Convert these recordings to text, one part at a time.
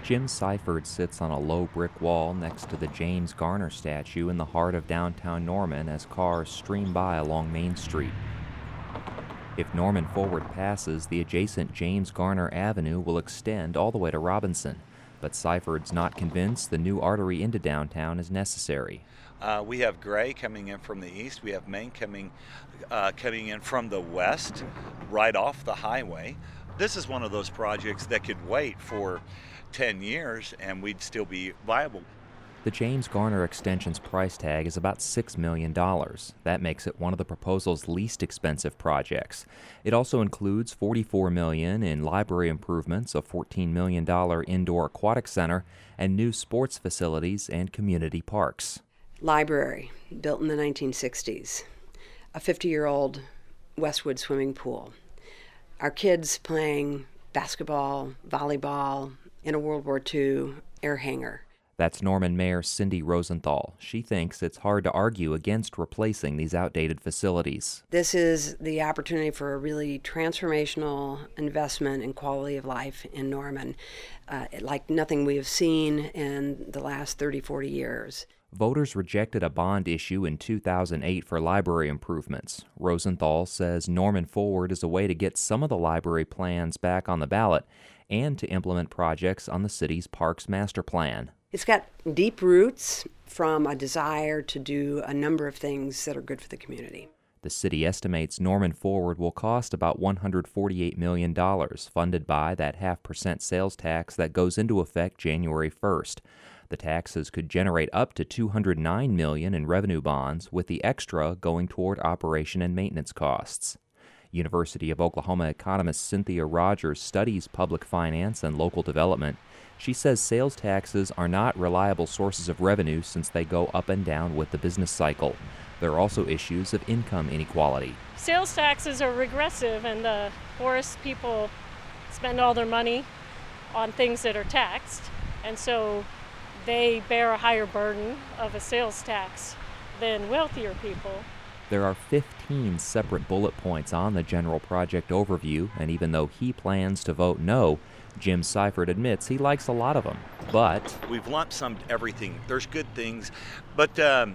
Jim Seifert sits on a low brick wall next to the James Garner statue in the heart of downtown Norman as cars stream by along Main Street. If Norman Forward passes, the adjacent James Garner Avenue will extend all the way to Robinson. But Seifert's not convinced the new artery into downtown is necessary. We have Gray coming in from the east. We have Main coming in from the west, right off the highway. This is one of those projects that could wait for 10 years and we'd still be viable. The James Garner extension's price tag is about $6 million. That makes it one of the proposal's least expensive projects. It also includes $44 million in library improvements, a $14 million indoor aquatic center, and new sports facilities and community parks. Library, built in the 1960s. A 50-year-old Westwood swimming pool. Our kids playing basketball, volleyball, in a World War II air hangar. That's Norman Mayor Cindy Rosenthal. She thinks it's hard to argue against replacing these outdated facilities. This is the opportunity for a really transformational investment in quality of life in Norman, like nothing we have seen in the last 30, 40 years. Voters rejected a bond issue in 2008 for library improvements. Rosenthal says Norman Forward is a way to get some of the library plans back on the ballot and to implement projects on the city's Parks Master Plan. It's got deep roots from a desire to do a number of things that are good for the community. The city estimates Norman Forward will cost about $148 million, funded by that 0.5% sales tax that goes into effect January 1st. The taxes could generate up to $209 million in revenue bonds, with the extra going toward operation and maintenance costs. University of Oklahoma economist Cynthia Rogers studies public finance and local development. She says sales taxes are not reliable sources of revenue since they go up and down with the business cycle. There are also issues of income inequality. Sales taxes are regressive, and the poorest people spend all their money on things that are taxed, and so they bear a higher burden of a sales tax than wealthier people. There are 15 separate bullet points on the general project overview, and even though he plans to vote no, Jim Seifert admits he likes a lot of them. But we've lump summed everything. There's good things, but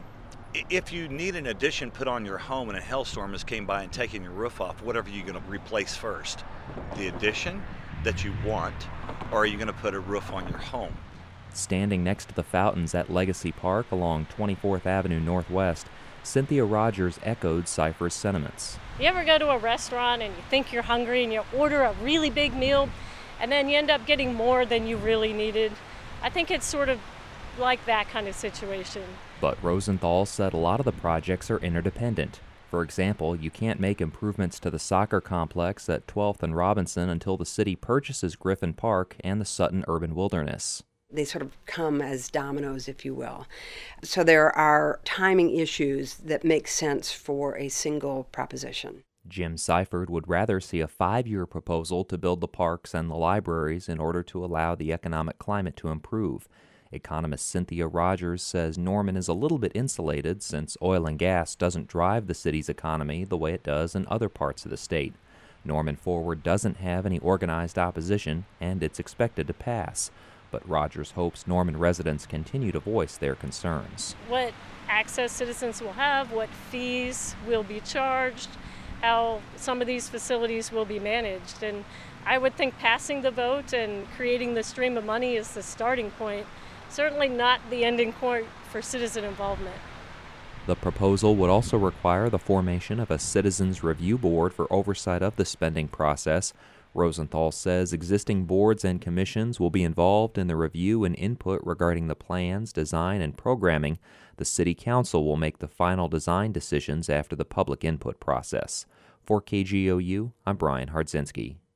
if you need an addition put on your home and a hailstorm has came by and taken your roof off, whatever are you going to replace first? The addition that you want, or are you going to put a roof on your home? Standing next to the fountains at Legacy Park along 24th Avenue Northwest, Cynthia Rogers echoed Seifert's sentiments. You ever go to a restaurant and you think you're hungry and you order a really big meal and then you end up getting more than you really needed? I think it's sort of like that kind of situation. But Rosenthal said a lot of the projects are interdependent. For example, you can't make improvements to the soccer complex at 12th and Robinson until the city purchases Griffin Park and the Sutton Urban Wilderness. They sort of come as dominoes, if you will. So there are timing issues that make sense for a single proposition. Jim Seifert would rather see a 5-year proposal to build the parks and the libraries in order to allow the economic climate to improve. Economist Cynthia Rogers says Norman is a little bit insulated since oil and gas doesn't drive the city's economy the way it does in other parts of the state. Norman Forward doesn't have any organized opposition, and it's expected to pass. But Rogers hopes Norman residents continue to voice their concerns. What access citizens will have, what fees will be charged, how some of these facilities will be managed. And I would think passing the vote and creating the stream of money is the starting point, certainly not the ending point for citizen involvement. The proposal would also require the formation of a citizens review board for oversight of the spending process. Rosenthal says existing boards and commissions will be involved in the review and input regarding the plans, design, and programming. The City Council will make the final design decisions after the public input process. For KGOU, I'm Brian Hardzinski.